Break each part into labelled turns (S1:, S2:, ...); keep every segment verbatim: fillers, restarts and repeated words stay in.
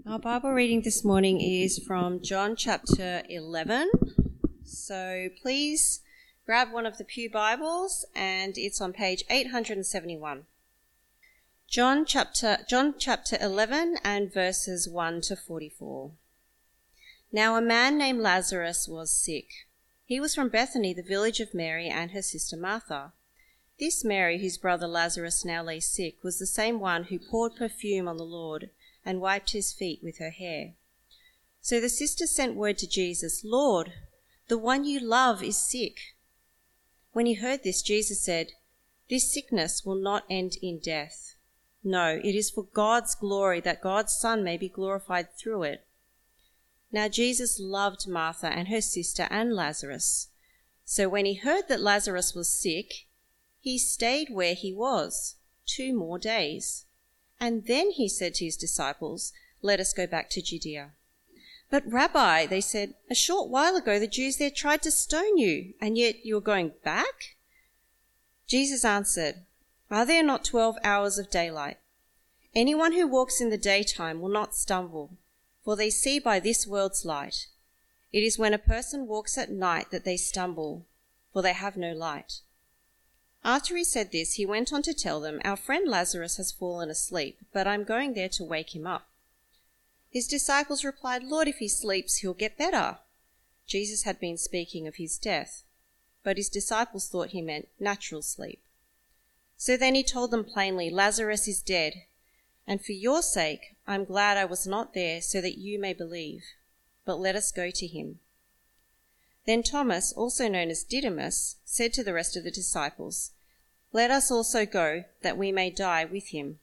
S1: Our Bible reading this morning is from John chapter eleven. So please grab one of the Pew Bibles and it's on page eight hundred seventy-one. John chapter John chapter eleven and verses one to forty-four. Now a man named Lazarus was sick. He was from Bethany, the village of Mary and her sister Martha. This Mary, whose brother Lazarus now lay sick, was the same one who poured perfume on the Lord and wiped his feet with her hair. So the sisters sent word to Jesus, "Lord, the one you love is sick." When he heard this, Jesus said, "This sickness will not end in death. No, it is for God's glory, that God's Son may be glorified through it." Now Jesus loved Martha and her sister and Lazarus. So when he heard that Lazarus was sick, he stayed where he was two more days. And then he said to his disciples, "Let us go back to Judea." "But Rabbi," they said, "a short while ago the Jews there tried to stone you, and yet you are going back?" Jesus answered, "Are there not twelve hours of daylight? Anyone who walks in the daytime will not stumble, for they see by this world's light. It is when a person walks at night that they stumble, for they have no light." After he said this, he went on to tell them, "Our friend Lazarus has fallen asleep, but I'm going there to wake him up." His disciples replied, "Lord, if he sleeps, he'll get better." Jesus had been speaking of his death, but his disciples thought he meant natural sleep. So then he told them plainly, "Lazarus is dead, and for your sake I'm glad I was not there so that you may believe. But let us go to him." Then Thomas, also known as Didymus, said to the rest of the disciples, "Let us also go, that we may die with him."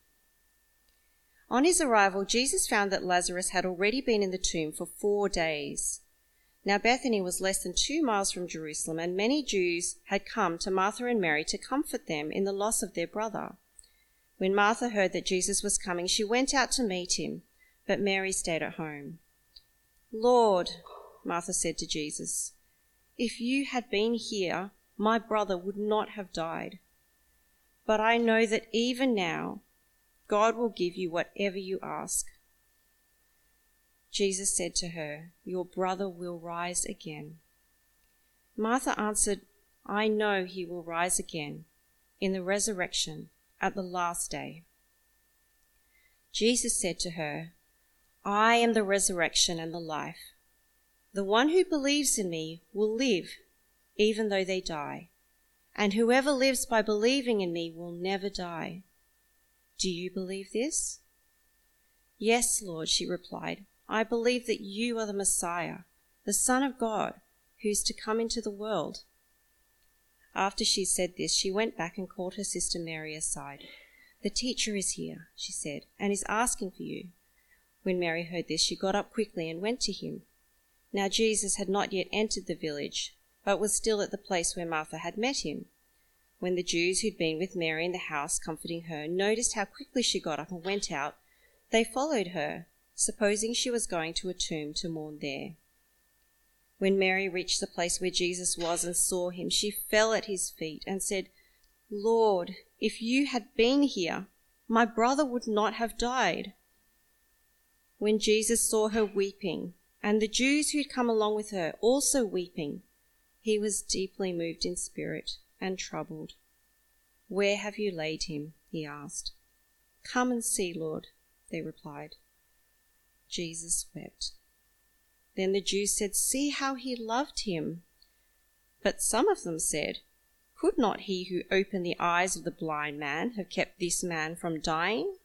S1: On his arrival, Jesus found that Lazarus had already been in the tomb for four days. Now Bethany was less than two miles from Jerusalem, and many Jews had come to Martha and Mary to comfort them in the loss of their brother. When Martha heard that Jesus was coming, she went out to meet him, but Mary stayed at home. "Lord," Martha said to Jesus, "if you had been here, my brother would not have died. But I know that even now, God will give you whatever you ask." Jesus said to her, "Your brother will rise again." Martha answered, "I know he will rise again in the resurrection at the last day." Jesus said to her, "I am the resurrection and the life. The one who believes in me will live even though they die, and whoever lives by believing in me will never die. Do you believe this?" "Yes, Lord," she replied. "I believe that you are the Messiah, the Son of God, who is to come into the world." After she said this, she went back and called her sister Mary aside. "The teacher is here," she said, "and is asking for you." When Mary heard this, she got up quickly and went to him. Now Jesus had not yet entered the village, but was still at the place where Martha had met him. When the Jews who'd been with Mary in the house comforting her noticed how quickly she got up and went out, they followed her, supposing she was going to a tomb to mourn there. When Mary reached the place where Jesus was and saw him, she fell at his feet and said, "Lord, if you had been here, my brother would not have died." When Jesus saw her weeping, and the Jews who had come along with her also weeping, he was deeply moved in spirit and troubled. "Where have you laid him?" he asked. "Come and see, Lord," they replied. Jesus wept. Then the Jews said, "See how he loved him." But some of them said, "Could not he who opened the eyes of the blind man have kept this man from dying?"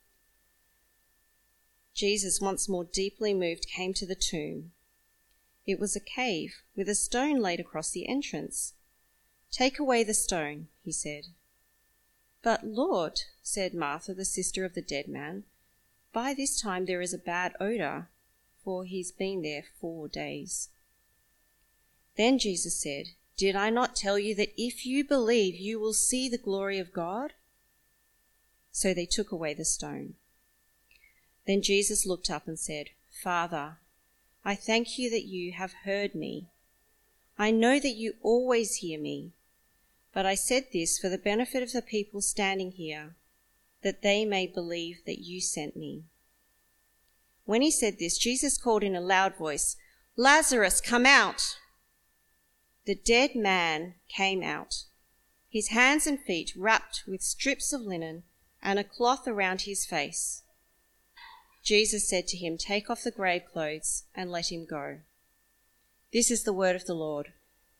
S1: Jesus, once more deeply moved, came to the tomb. It was a cave with a stone laid across the entrance. "Take away the stone," he said. "But Lord," said Martha, the sister of the dead man, "by this time there is a bad odour, for he's been there four days." Then Jesus said, "Did I not tell you that if you believe, you will see the glory of God?" So they took away the stone. Then Jesus looked up and said, "Father, I thank you that you have heard me. I know that you always hear me, but I said this for the benefit of the people standing here, that they may believe that you sent me." When he said this, Jesus called in a loud voice, "Lazarus, come out!" The dead man came out, his hands and feet wrapped with strips of linen and a cloth around his face. Jesus said to him, "Take off the grave clothes and let him go." This is the word of the Lord.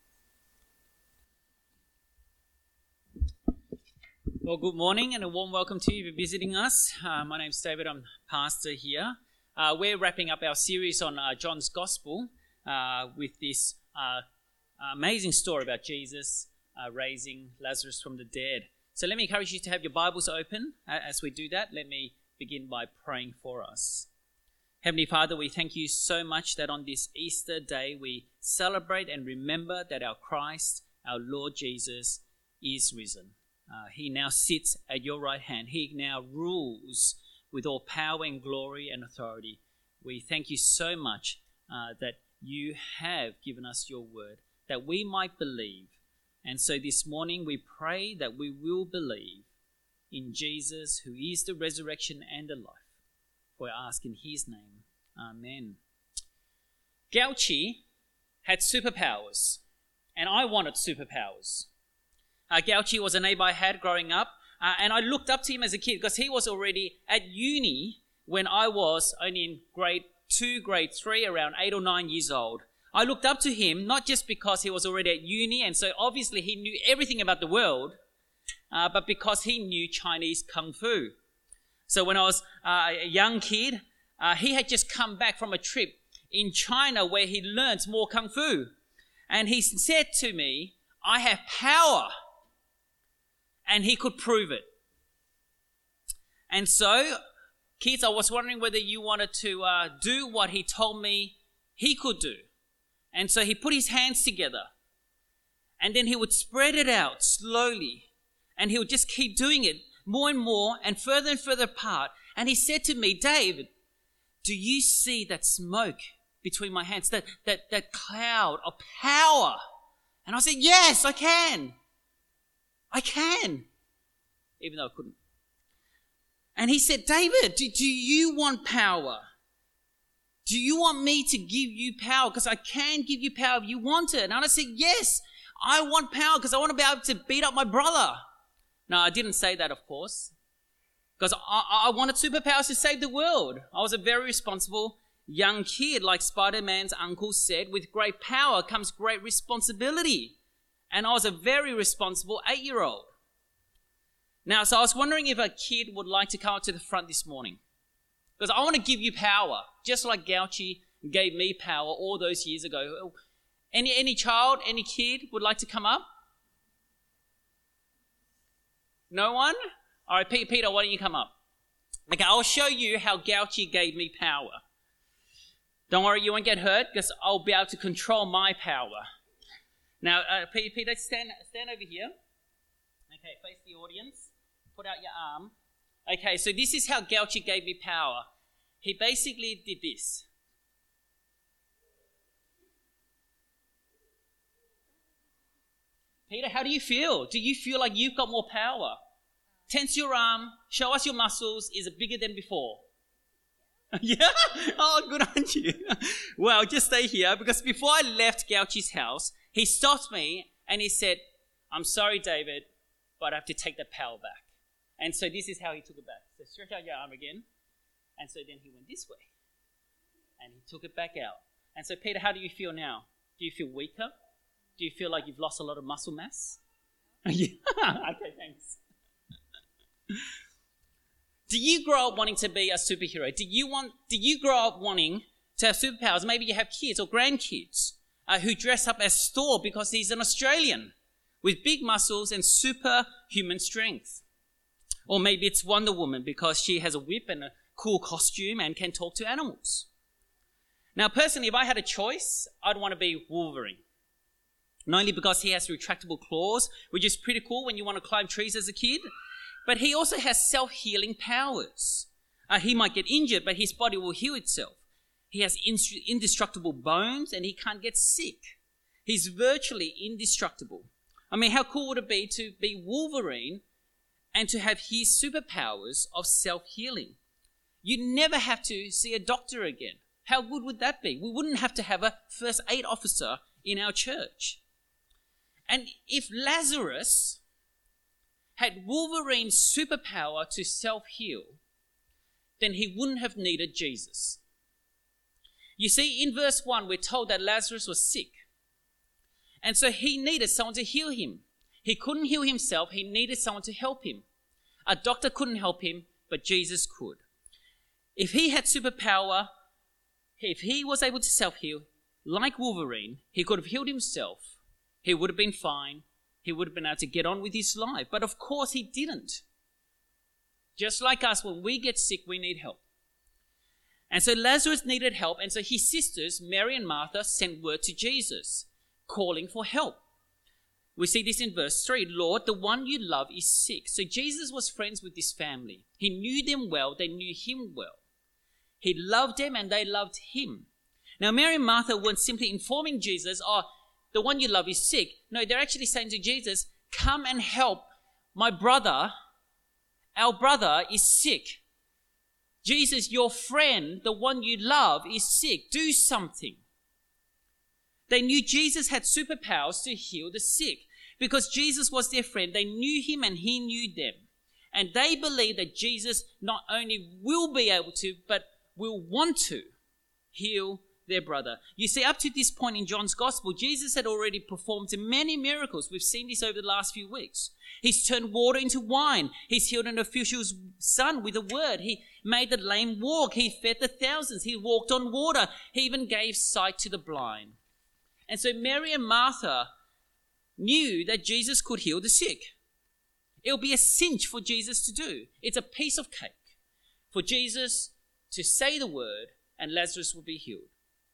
S2: Well, good morning and a warm welcome to you for visiting us. Uh, my name's David, I'm pastor here. Uh, we're wrapping up our series on uh, John's Gospel uh, with this uh, amazing story about Jesus uh, raising Lazarus from the dead. So let me encourage you to have your Bibles open. Uh, as we do that, let me begin by praying for us. Heavenly Father, we thank you so much that on this Easter day we celebrate and remember that our Christ, our Lord Jesus, is risen. Uh, he now sits at your right hand. He now rules with all power and glory and authority. We thank you so much uh, that you have given us your word, that we might believe. And so this morning we pray that we will believe in Jesus, who is the resurrection and the life. For I ask in his name. Amen. Gauchi had superpowers, and I wanted superpowers. Uh, Gauchi was a neighbor I had growing up, uh, and I looked up to him as a kid because he was already at uni when I was only in grade two, grade three, around eight or nine years old. I looked up to him not just because he was already at uni, and so obviously he knew everything about the world, uh, but because he knew Chinese Kung Fu. So when I was uh, a young kid, uh, he had just come back from a trip in China where he learned more Kung Fu. And he said to me, "I have power." And he could prove it. And so, kids, I was wondering whether you wanted to uh, do what he told me he could do. And so he put his hands together. And then he would spread it out slowly. And he would just keep doing it more and more and further and further apart. And he said to me, "David, do you see that smoke between my hands, that, that, that cloud of power?" And I said, "Yes, I can. I can." Even though I couldn't. And he said, "David, do, do you want power? Do you want me to give you power? Because I can give you power if you want it." And I said, "Yes, I want power because I want to be able to beat up my brother." No, I didn't say that, of course. Because I, I wanted superpowers to save the world. I was a very responsible young kid, like Spider-Man's uncle said. With great power comes great responsibility. And I was a very responsible eight-year-old. Now, so I was wondering if a kid would like to come up to the front this morning. Because I want to give you power, just like Gauchi gave me power all those years ago. Any, any child, any kid would like to come up? No one? All right, Peter, why don't you come up? Okay, I'll show you how Gauchi gave me power. Don't worry, you won't get hurt because I'll be able to control my power. Now, uh, Peter, stand, stand over here. Okay, face the audience. Put out your arm. Okay, so this is how Gauchi gave me power. He basically did this. Peter, how do you feel? Do you feel like you've got more power? Tense your arm. Show us your muscles. Is it bigger than before? Yeah? Oh, good on you. Well, just stay here because before I left Gauchi's house, he stopped me and he said, "I'm sorry, David, but I have to take that power back." And so this is how he took it back. So stretch out your arm again. And so then he went this way. And he took it back out. And so, Peter, how do you feel now? Do you feel weaker? Do you feel like you've lost a lot of muscle mass? Yeah. Okay, thanks. Do you grow up wanting to be a superhero? Do you want? Do you grow up wanting to have superpowers? Maybe you have kids or grandkids uh, who dress up as Thor because he's an Australian with big muscles and superhuman strength. Or maybe it's Wonder Woman because she has a whip and a cool costume and can talk to animals. Now, personally, if I had a choice, I'd want to be Wolverine. Not only because he has retractable claws, which is pretty cool when you want to climb trees as a kid, but he also has self-healing powers. Uh, he might get injured, but his body will heal itself. He has indestructible bones and he can't get sick. He's virtually indestructible. I mean, how cool would it be to be Wolverine and to have his superpowers of self-healing? you'd never have to see a doctor again. How good would that be? We wouldn't have to have a first aid officer in our church. And if Lazarus had Wolverine's superpower to self-heal, then he wouldn't have needed Jesus. You see, in verse one, we're told that Lazarus was sick. And so he needed someone to heal him. He couldn't heal himself. He needed someone to help him. A doctor couldn't help him, but Jesus could. If he had superpower, if he was able to self-heal, like Wolverine, he could have healed himself. He would have been fine. He would have been able to get on with his life. But of course he didn't. Just like us, when we get sick, we need help. And so Lazarus needed help. And so his sisters, Mary and Martha, sent word to Jesus, calling for help. We see this in verse three. Lord, the one you love is sick. So Jesus was friends with this family. He knew them well. They knew him well. He loved them and they loved him. Now, Mary and Martha weren't simply informing Jesus, oh, the one you love is sick. No, they're actually saying to Jesus, come and help my brother. Our brother is sick. Jesus, your friend, the one you love, is sick. Do something. They knew Jesus had superpowers to heal the sick. Because Jesus was their friend, they knew him and he knew them. And they believed that Jesus not only will be able to, but will want to heal their brother. You see, up to this point in John's Gospel, Jesus had already performed many miracles. We've seen this over the last few weeks. He's turned water into wine. He's healed an official's son with a word. He made the lame walk. He fed the thousands. He walked on water. He even gave sight to the blind. And so Mary and Martha knew that Jesus could heal the sick. It'll be a cinch for Jesus to do. It's a piece of cake for Jesus to say the word and Lazarus will be healed.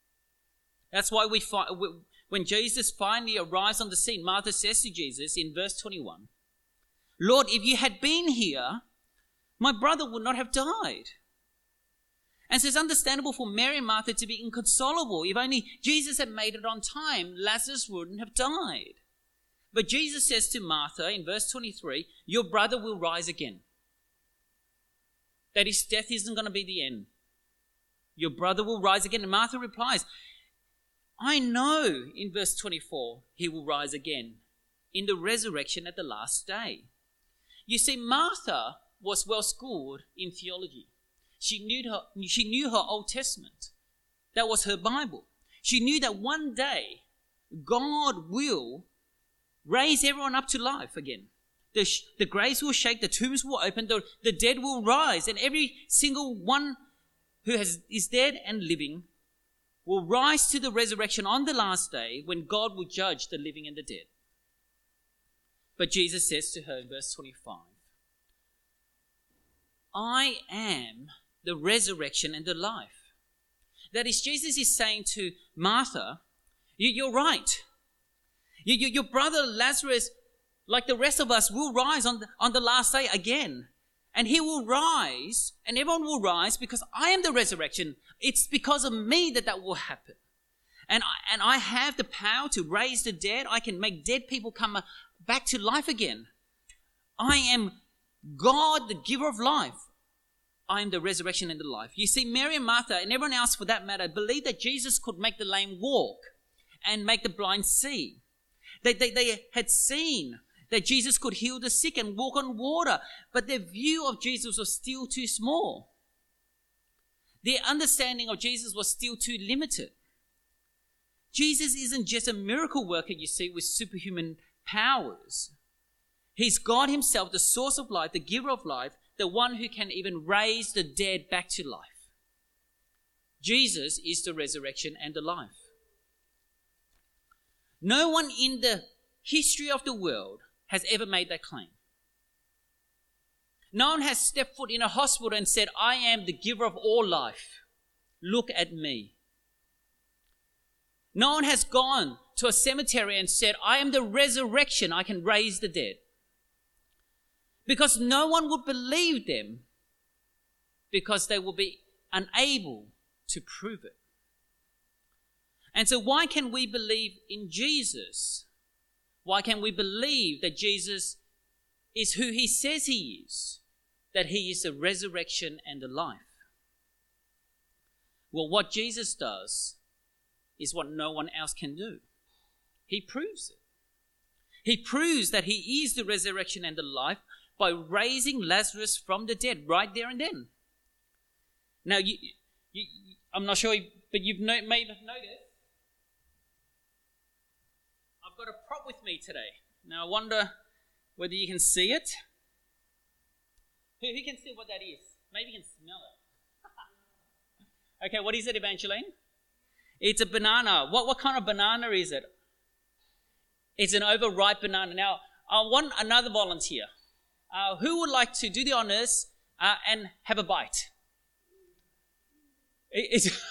S2: That's why we find, when Jesus finally arrives on the scene, Martha says to Jesus in verse twenty-one, Lord, if you had been here, my brother would not have died. And so it's understandable for Mary and Martha to be inconsolable. If only Jesus had made it on time, Lazarus wouldn't have died. But Jesus says to Martha in verse twenty-three, your brother will rise again. That his death isn't going to be the end. Your brother will rise again. And Martha replies, I know, in verse twenty-four, he will rise again in the resurrection at the last day. You see, Martha was well schooled in theology. She knew her, she knew her Old Testament. That was her Bible. She knew that one day God will raise everyone up to life again. The, the graves will shake, the tombs will open, the, the dead will rise, and every single one who has, is dead and living will rise to the resurrection on the last day when God will judge the living and the dead. But Jesus says to her in verse twenty-five, I am the resurrection and the life. That is, Jesus is saying to Martha, you, you're right. You, you, your brother Lazarus, like the rest of us, will rise on the, on the last day again. And he will rise, and everyone will rise because I am the resurrection. It's because of me that that will happen. And I, and I have the power to raise the dead. I can make dead people come back to life again. I am God, the giver of life. I am the resurrection and the life. You see, Mary and Martha, and everyone else for that matter, believed that Jesus could make the lame walk and make the blind see. They, they, they had seen that Jesus could heal the sick and walk on water, but their view of Jesus was still too small. Their understanding of Jesus was still too limited. Jesus isn't just a miracle worker, you see, with superhuman powers. He's God himself, the source of life, the giver of life, the one who can even raise the dead back to life. Jesus is the resurrection and the life. No one in the history of the world has ever made that claim. No one has stepped foot in a hospital and said, I am the giver of all life. Look at me. No one has gone to a cemetery and said, I am the resurrection, I can raise the dead. Because no one would believe them because they will be unable to prove it. And so why can we believe in Jesus? Why can we believe that Jesus is who he says he is? That he is the resurrection and the life? Well, what Jesus does is what no one else can do. He proves it. He proves that he is the resurrection and the life by raising Lazarus from the dead right there and then. Now, you, you, I'm not sure, but you've no, may have noticed, I've got a prop with me today. Now, I wonder whether you can see it. Who, who can see what that is? Maybe you can smell it. Okay, what is it, Evangeline? It's a banana. What, what kind of banana is it? It's an overripe banana. Now, I want another volunteer. Uh, who would like to do the honors uh, and have a bite? It, it's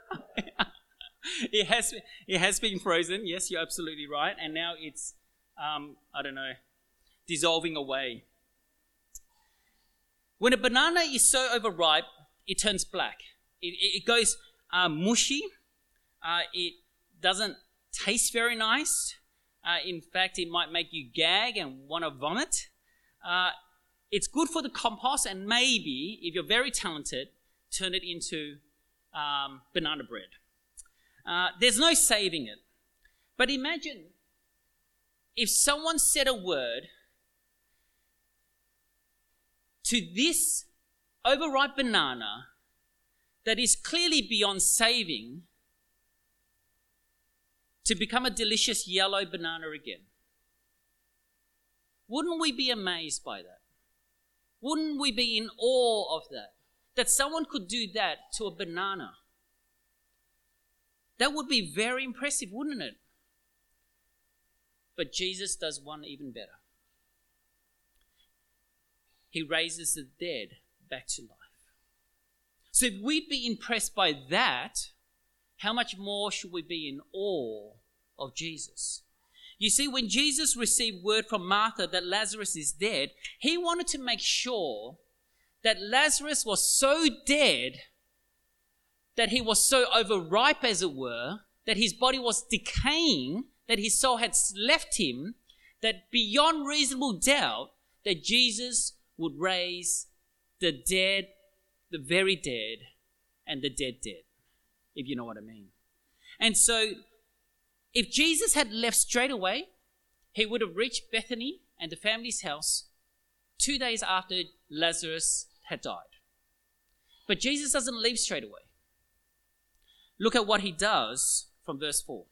S2: it, has, it has been frozen. Yes, you're absolutely right. And now it's, um, I don't know, dissolving away. When a banana is so overripe, it turns black. It, it, it goes uh, mushy. Uh, it doesn't taste very nice. Uh, in fact, it might make you gag and want to vomit. Uh, it's good for the compost, and maybe, if you're very talented, turn it into um, banana bread. Uh, there's no saving it. But imagine if someone said a word to this overripe banana that is clearly beyond saving to become a delicious yellow banana again. Wouldn't we be amazed by that? Wouldn't we be in awe of that? That someone could do that to a banana. That would be very impressive, wouldn't it? But Jesus does one even better. He raises the dead back to life. So if we'd be impressed by that, how much more should we be in awe of Jesus? You see, when Jesus received word from Martha that Lazarus is dead, he wanted to make sure that Lazarus was so dead, that he was so overripe, as it were, that his body was decaying, that his soul had left him, that beyond reasonable doubt, that Jesus would raise the dead, the very dead, and the dead dead, if you know what I mean. And so, if Jesus had left straight away, he would have reached Bethany and the family's house two days after Lazarus had died. But Jesus doesn't leave straight away. Look at what he does from verse four.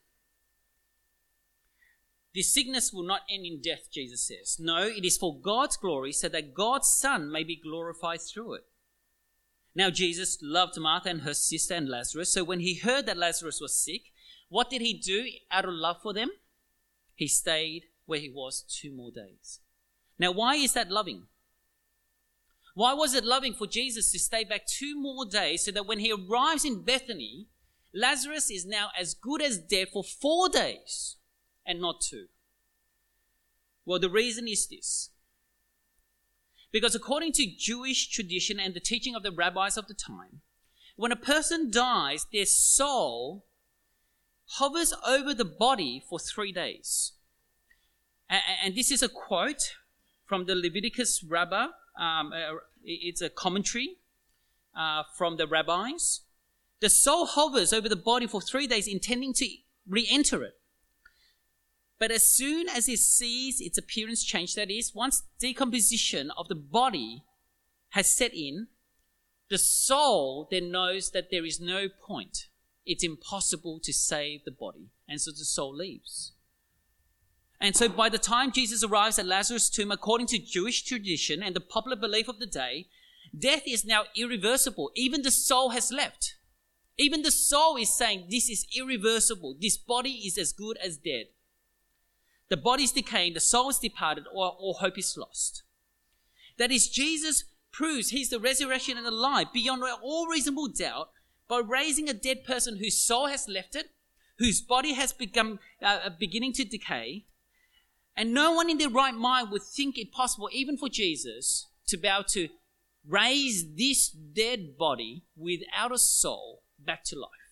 S2: This sickness will not end in death, Jesus says. No, it is for God's glory, so that God's Son may be glorified through it. Now Jesus loved Martha and her sister and Lazarus, so when he heard that Lazarus was sick, what did he do out of love for them? He stayed where he was two more days. Now, why is that loving? Why was it loving for Jesus to stay back two more days so that when he arrives in Bethany, Lazarus is now as good as dead for four days and not two? Well, the reason is this. Because according to Jewish tradition and the teaching of the rabbis of the time, when a person dies, their soul hovers over the body for three days. And, and this is a quote from the Leviticus Rabbah. Um, it's a commentary uh, from the rabbis. The soul hovers over the body for three days, intending to re-enter it. But as soon as it sees its appearance change, that is, once decomposition of the body has set in, the soul then knows that there is no point. It's impossible to save the body. And so the soul leaves. And so by the time Jesus arrives at Lazarus' tomb, according to Jewish tradition and the popular belief of the day, death is now irreversible. Even the soul has left. Even the soul is saying, this is irreversible. This body is as good as dead. The body is decaying, the soul is departed, or all hope is lost. That is, Jesus proves he's the resurrection and the life beyond all reasonable doubt by raising a dead person whose soul has left it, whose body has become uh, beginning to decay, and no one in their right mind would think it possible, even for Jesus, to be able to raise this dead body without a soul back to life.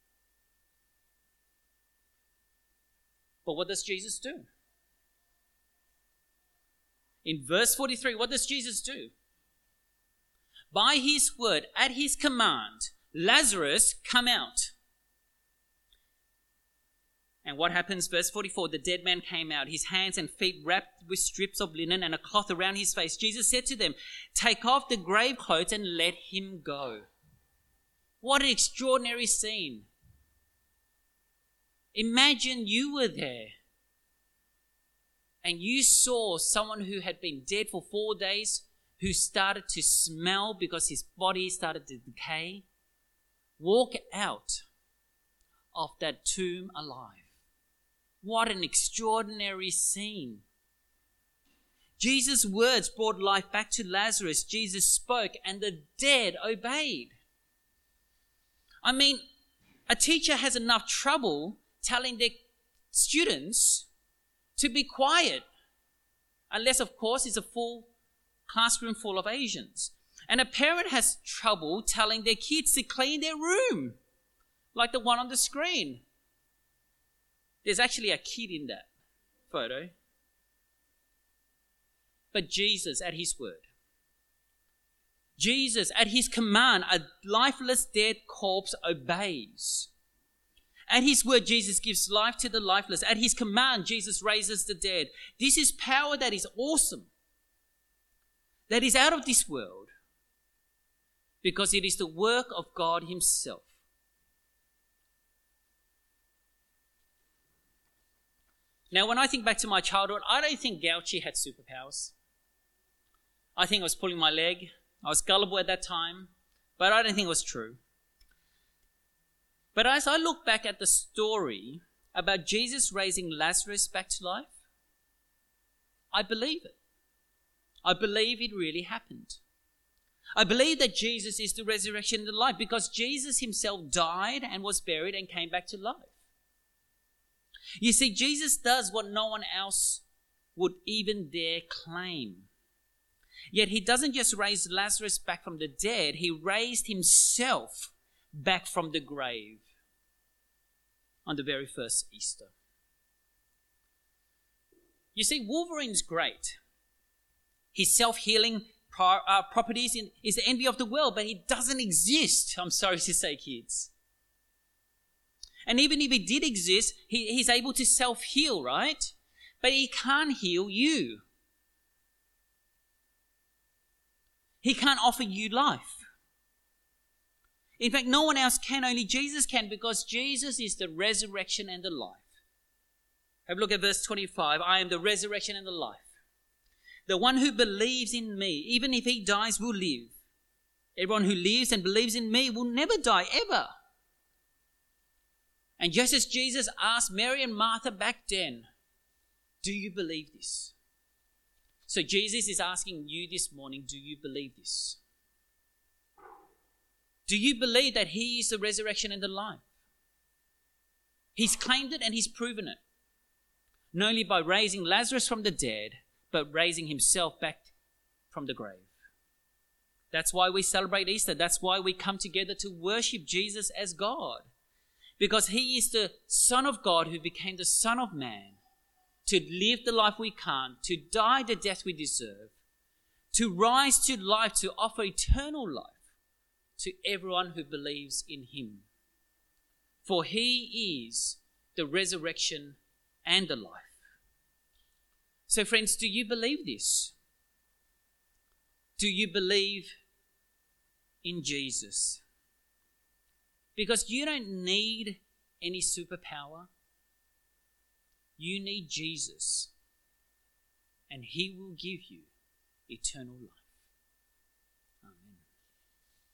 S2: But what does Jesus do? In verse forty-three, what does Jesus do? By his word, at his command, Lazarus, come out. And what happens? Verse forty-four, the dead man came out, his hands and feet wrapped with strips of linen and a cloth around his face. Jesus said to them, take off the grave clothes and let him go. What an extraordinary scene. Imagine you were there and you saw someone who had been dead for four days, who started to smell because his body started to decay, walk out of that tomb alive. What an extraordinary scene. Jesus' words brought life back to Lazarus. Jesus spoke and the dead obeyed. I mean, a teacher has enough trouble telling their students to be quiet, unless, of course, it's a full classroom full of Asians. And a parent has trouble telling their kids to clean their room, like the one on the screen. There's actually a kid in that photo. But Jesus, at his word, Jesus, at his command, a lifeless dead corpse obeys. At his word, Jesus gives life to the lifeless. At his command, Jesus raises the dead. This is power that is awesome, that is out of this world, because it is the work of God himself. Now, when I think back to my childhood, I don't think Gauchi had superpowers. I think I was pulling my leg. I was gullible at that time, but I don't think it was true. But as I look back at the story about Jesus raising Lazarus back to life, I believe it. I believe it really happened. I believe that Jesus is the resurrection and the life, because Jesus himself died and was buried and came back to life. You see, Jesus does what no one else would even dare claim. Yet he doesn't just raise Lazarus back from the dead, he raised himself back from the grave on the very first Easter. You see, Wolverine's great. His self-healing pro- uh, properties in, is the envy of the world, but he doesn't exist, I'm sorry to say, kids. And even if he did exist, he, he's able to self-heal, right? But he can't heal you. He can't offer you life. In fact, no one else can, only Jesus can, because Jesus is the resurrection and the life. Have a look at verse twenty-five. I am the resurrection and the life. The one who believes in me, even if he dies, will live. Everyone who lives and believes in me will never die, ever. And just as Jesus asked Mary and Martha back then, do you believe this? So Jesus is asking you this morning, do you believe this? Do you believe that he is the resurrection and the life? He's claimed it and he's proven it. Not only by raising Lazarus from the dead, but raising himself back from the grave. That's why we celebrate Easter. That's why we come together to worship Jesus as God. Because he is the Son of God who became the Son of Man, to live the life we can't, to die the death we deserve, to rise to life, to offer eternal life to everyone who believes in him. For he is the resurrection and the life. So friends, do you believe this? Do you believe in Jesus? Because you don't need any superpower. You need Jesus, and he will give you eternal life.